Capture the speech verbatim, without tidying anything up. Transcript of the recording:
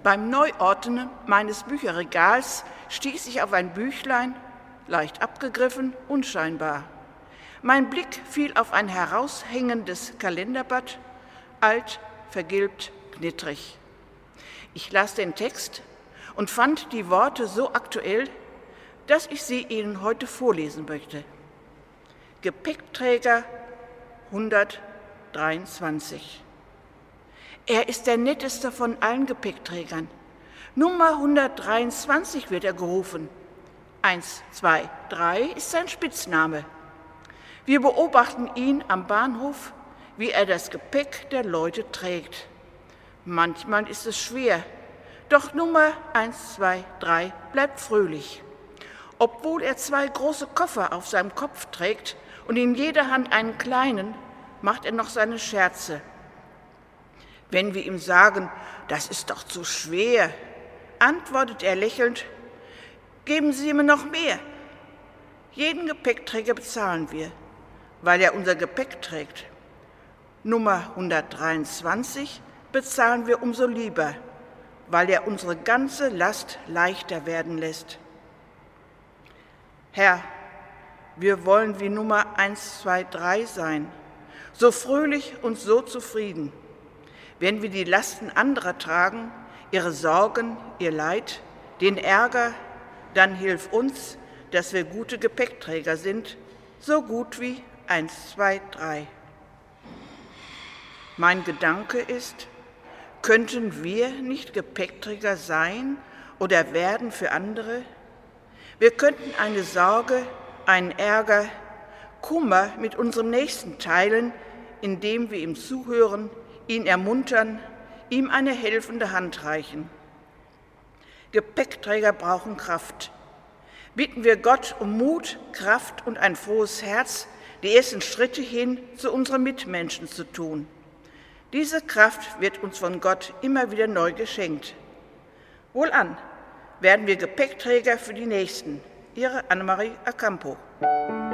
Beim Neuordnen meines Bücherregals stieß ich auf ein Büchlein, leicht abgegriffen, unscheinbar. Mein Blick fiel auf ein heraushängendes Kalenderblatt, alt, vergilbt, knittrig. Ich las den Text und fand die Worte so aktuell, dass ich sie Ihnen heute vorlesen möchte. Gepäckträger hundertdreiundzwanzig. Er ist der netteste von allen Gepäckträgern. Nummer hundertdreiundzwanzig wird er gerufen. Eins, zwei, drei ist sein Spitzname. Wir beobachten ihn am Bahnhof, wie er das Gepäck der Leute trägt. Manchmal ist es schwer, doch Nummer eins, zwei, drei bleibt fröhlich. Obwohl er zwei große Koffer auf seinem Kopf trägt und in jeder Hand einen kleinen, macht er noch seine Scherze. Wenn wir ihm sagen, das ist doch zu schwer, antwortet er lächelnd, geben Sie mir noch mehr. Jeden Gepäckträger bezahlen wir, weil er unser Gepäck trägt. Nummer hundertdreiundzwanzig bezahlen wir umso lieber, weil er unsere ganze Last leichter werden lässt. Herr, wir wollen wie Nummer eins, zwei, drei sein, so fröhlich und so zufrieden. Wenn wir die Lasten anderer tragen, ihre Sorgen, ihr Leid, den Ärger, dann hilf uns, dass wir gute Gepäckträger sind, so gut wie eins, zwei, drei. Mein Gedanke ist, könnten wir nicht Gepäckträger sein oder werden für andere? Wir könnten eine Sorge, einen Ärger, Kummer mit unserem Nächsten teilen, indem wir ihm zuhören, ihn ermuntern, ihm eine helfende Hand reichen. Gepäckträger brauchen Kraft. Bitten wir Gott um Mut, Kraft und ein frohes Herz, die ersten Schritte hin zu unseren Mitmenschen zu tun. Diese Kraft wird uns von Gott immer wieder neu geschenkt. Wohlan, werden wir Gepäckträger für die Nächsten. Ihre Annemarie Acampo.